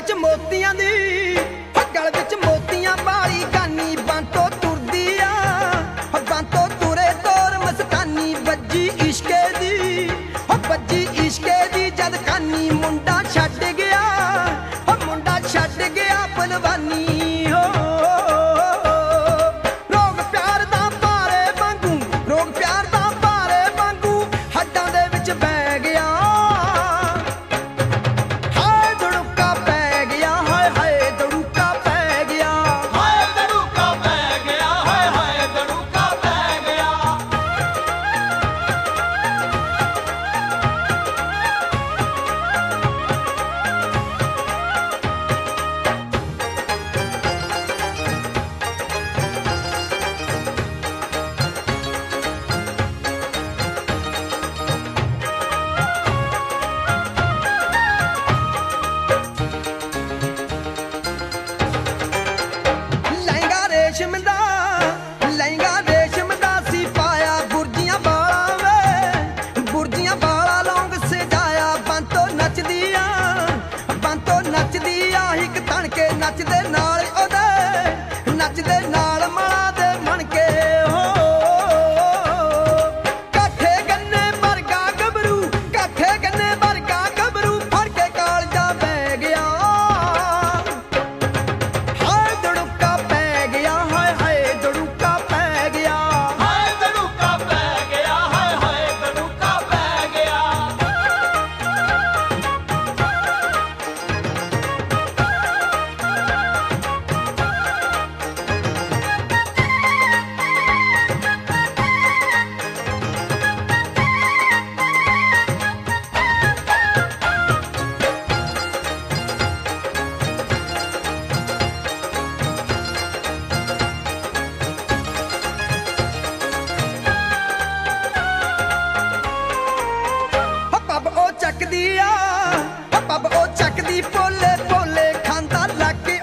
विच मोतियां दी गल विच मोतियां वाली गानी बांतो तुरदी आ बांतो तुरे तोर मस्तानी बज्जी इश्के दी बज्जी इश्के दी जद कानी मुंडा छड्ड गया मुंडा छड्ड गया पलवानी हो रोग प्यार दा भारे वांगू रोग प्यार दा भारे वांगू हड्डां दे विच बह गया लहंगा रेशम दा सी पाया गुरजियां बाला वे गुरजियां बाला लौंग सजाया बांतो नचदिया हिक तन के नचदे नाल ओदे नचदे नाल माला दे मन के हो काठे गन्ने वर्गा गबरू काठे गन्ने वर्गा गबरू फड़ के कालजा बह गया हाय दड़ुका पै गया हाय दड़ुका पै गया हाय दड़ुका पै गया हाय दड़ुका पै गया पब ओ चकदी पोले पोले खांदा लाके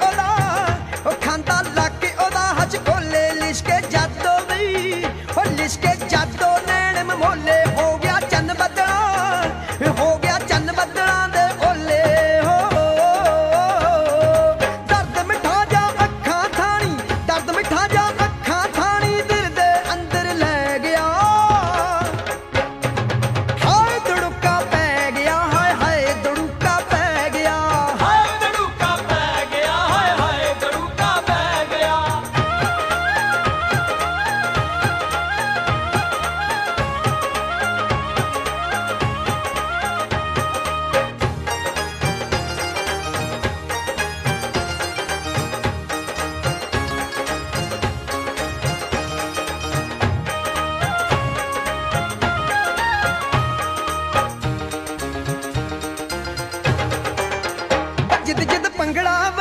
ओदा हज खोले लिशके जादो बई ओ लिशके जादो नैन मोले हो गया चन्न बदला दे ओले हो दर्द मिठा जा अखां थानी दिल दे अंदर ले गया हाय दड़ुका पै गया हाय दड़ुका पै गया हाय दड़ुका पै गया हाय दड़ुका पै गया जिद जिद पंगड़ा